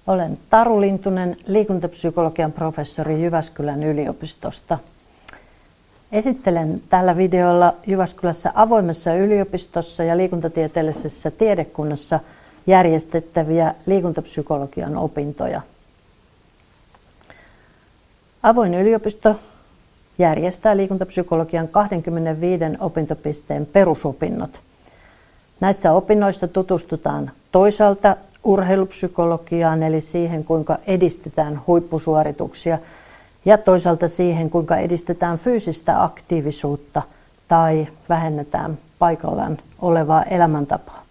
Olen Taru Lintunen, liikuntapsykologian professori Jyväskylän yliopistosta. Esittelen tällä videolla Jyväskylässä avoimessa yliopistossa ja liikuntatieteellisessä tiedekunnassa järjestettäviä liikuntapsykologian opintoja. Avoin yliopisto järjestää liikuntapsykologian 25 opintopisteen perusopinnot. Näissä opinnoissa tutustutaan toisaalta urheilupsykologiaan, eli siihen, kuinka edistetään huippusuorituksia, ja toisaalta siihen, kuinka edistetään fyysistä aktiivisuutta tai vähennetään paikallaan olevaa elämäntapaa.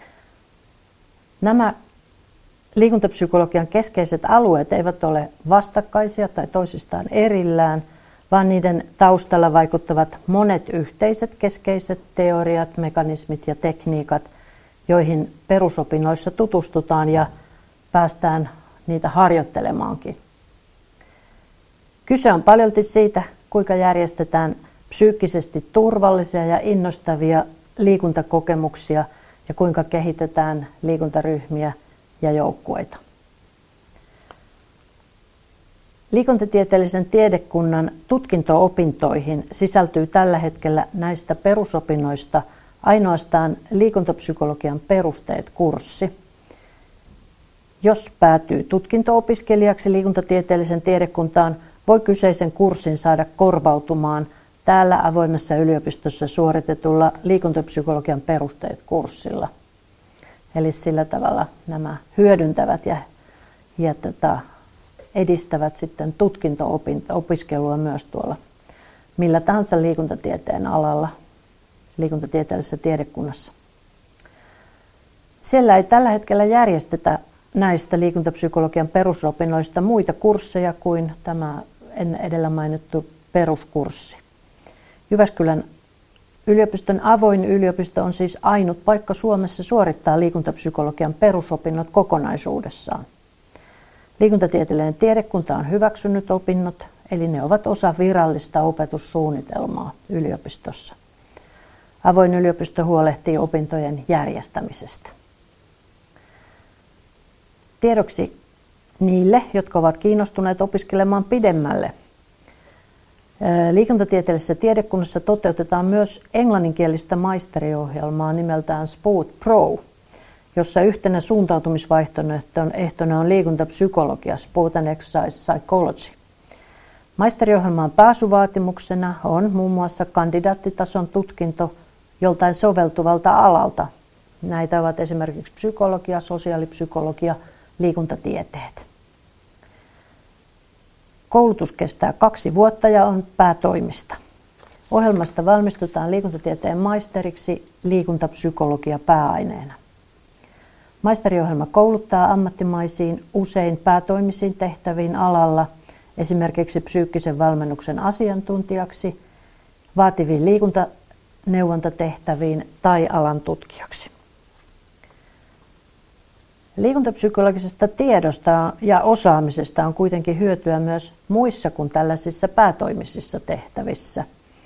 Nämä liikuntapsykologian keskeiset alueet eivät ole vastakkaisia tai toisistaan erillään, vaan niiden taustalla vaikuttavat monet yhteiset keskeiset teoriat, mekanismit ja tekniikat, joihin perusopinnoissa tutustutaan ja päästään niitä harjoittelemaankin. Kyse on paljolti siitä, kuinka järjestetään psyykkisesti turvallisia ja innostavia liikuntakokemuksia ja kuinka kehitetään liikuntaryhmiä ja joukkueita. Liikuntatieteellisen tiedekunnan tutkinto-opintoihin sisältyy tällä hetkellä näistä perusopinnoista ainoastaan liikuntapsykologian perusteet-kurssi. Jos päätyy tutkinto-opiskelijaksi liikuntatieteellisen tiedekuntaan, voi kyseisen kurssin saada korvautumaan täällä avoimessa yliopistossa suoritetulla liikuntapsykologian perusteet-kurssilla. Eli sillä tavalla nämä hyödyntävät ja edistävät sitten tutkinto-opiskelua myös tuolla millä tahansa liikuntatieteen alalla, liikuntatieteellisessä tiedekunnassa. Siellä ei tällä hetkellä järjestetä näistä liikuntapsykologian perusopinnoista muita kursseja kuin tämä edellä mainittu peruskurssi. Jyväskylän yliopiston avoin yliopisto on siis ainut paikka Suomessa suorittaa liikuntapsykologian perusopinnot kokonaisuudessaan. Liikuntatieteellinen tiedekunta on hyväksynyt opinnot, eli ne ovat osa virallista opetussuunnitelmaa yliopistossa. Avoin yliopisto huolehtii opintojen järjestämisestä. Tiedoksi niille, jotka ovat kiinnostuneet opiskelemaan pidemmälle. Liikuntatieteellisessä tiedekunnassa toteutetaan myös englanninkielistä maisteriohjelmaa nimeltään Sport Pro, jossa yhtenä suuntautumisvaihtoehtona on liikuntapsykologia, Sport and Exercise Psychology. Maisteriohjelmaan pääsyvaatimuksena on muun muassa kandidaattitason tutkinto joltain soveltuvalta alalta. Näitä ovat esimerkiksi psykologia, sosiaalipsykologia, liikuntatieteet. Koulutus kestää 2 vuotta ja on päätoimista. Ohjelmasta valmistutaan liikuntatieteen maisteriksi liikuntapsykologia pääaineena. Maisteriohjelma kouluttaa ammattimaisiin, usein päätoimisiin tehtäviin alalla, esimerkiksi psyykkisen valmennuksen asiantuntijaksi, vaativiin liikuntaneuvontatehtäviin tai alan tutkijaksi. Liikuntapsykologisesta tiedosta ja osaamisesta on kuitenkin hyötyä myös muissa kuin tällaisissa päätoimisissa tehtävissä.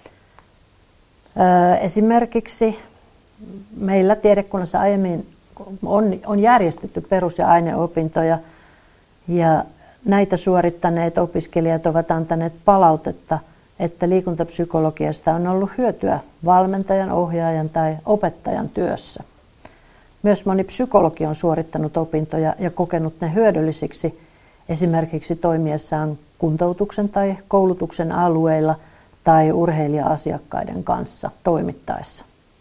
Esimerkiksi meillä tiedekunnassa aiemmin on järjestetty perus- ja aineopintoja ja näitä suorittaneet opiskelijat ovat antaneet palautetta, että liikuntapsykologiasta on ollut hyötyä valmentajan, ohjaajan tai opettajan työssä. Myös moni psykologi on suorittanut opintoja ja kokenut ne hyödyllisiksi esimerkiksi toimiessaan kuntoutuksen tai koulutuksen alueilla tai urheilija-asiakkaiden kanssa toimittaessa.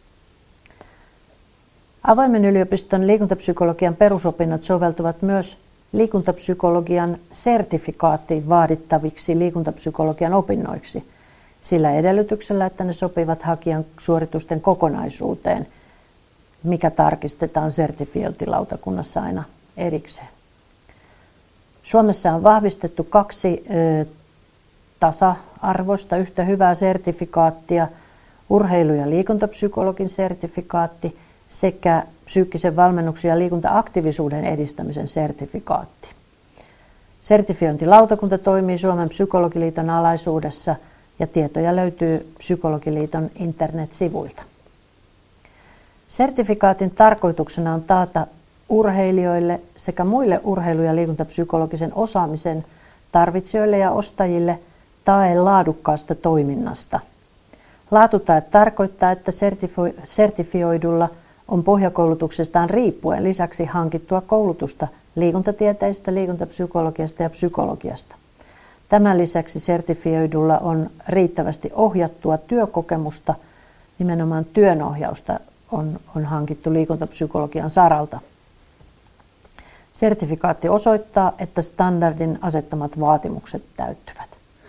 Avoimen yliopiston liikuntapsykologian perusopinnot soveltuvat myös liikuntapsykologian sertifikaattiin vaadittaviksi liikuntapsykologian opinnoiksi sillä edellytyksellä, että ne sopivat hakijan suoritusten kokonaisuuteen, mikä tarkistetaan sertifiointilautakunnassa aina erikseen. Suomessa on vahvistettu 2 tasa-arvoista yhtä hyvää sertifikaattia, urheilu- ja liikuntapsykologin sertifikaatti sekä psyykkisen valmennuksen ja liikunta-aktiivisuuden edistämisen sertifikaatti. Sertifiointilautakunta toimii Suomen Psykologiliiton alaisuudessa ja tietoja löytyy Psykologiliiton internetsivuilta. Sertifikaatin tarkoituksena on taata urheilijoille sekä muille urheilu- ja liikuntapsykologisen osaamisen tarvitsijoille ja ostajille tae laadukkaasta toiminnasta. Laatutae tarkoittaa, että sertifioidulla on pohjakoulutuksestaan riippuen lisäksi hankittua koulutusta liikuntatieteistä, liikuntapsykologiasta ja psykologiasta. Tämän lisäksi sertifioidulla on riittävästi ohjattua työkokemusta, nimenomaan työnohjausta on hankittu liikuntapsykologian saralta. Sertifikaatti osoittaa, että standardin asettamat vaatimukset täyttyvät.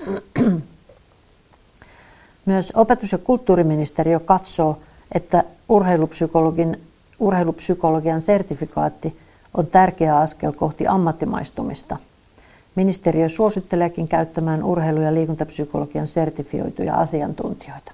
Myös opetus- ja kulttuuriministeriö katsoo, että urheilupsykologian sertifikaatti on tärkeä askel kohti ammattimaistumista. Ministeriö suositteleekin käyttämään urheilu- ja liikuntapsykologian sertifioituja asiantuntijoita.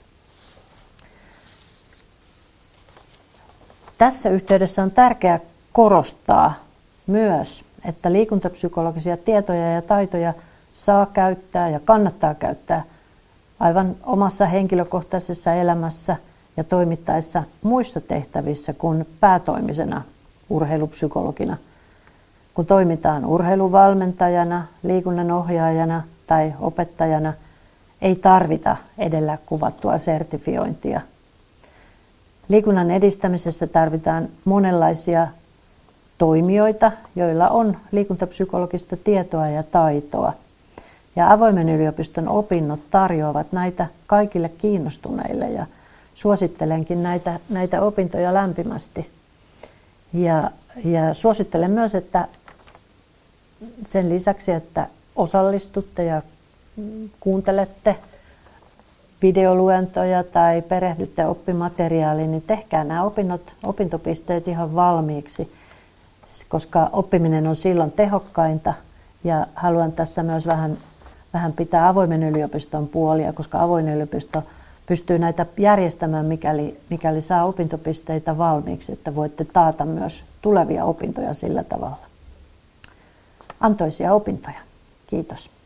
Tässä yhteydessä on tärkeää korostaa myös, että liikuntapsykologisia tietoja ja taitoja saa käyttää ja kannattaa käyttää aivan omassa henkilökohtaisessa elämässä ja toimittaessa muissa tehtävissä kuin päätoimisena urheilupsykologina. Kun toimitaan urheiluvalmentajana, liikunnanohjaajana tai opettajana, ei tarvita edellä kuvattua sertifiointia. Liikunnan edistämisessä tarvitaan monenlaisia toimijoita, joilla on liikuntapsykologista tietoa ja taitoa. Ja avoimen yliopiston opinnot tarjoavat näitä kaikille kiinnostuneille ja suosittelenkin näitä opintoja lämpimästi. Ja suosittelen myös, että sen lisäksi, että osallistutte ja kuuntelette videoluentoja tai perehdytte oppimateriaaliin, niin tehkää nämä opintopisteet ihan valmiiksi, koska oppiminen on silloin tehokkainta. Ja haluan tässä myös vähän pitää avoimen yliopiston puolia, koska avoin yliopisto pystyy näitä järjestämään, mikäli saa opintopisteitä valmiiksi, että voitte taata myös tulevia opintoja sillä tavalla. Antoisia opintoja. Kiitos.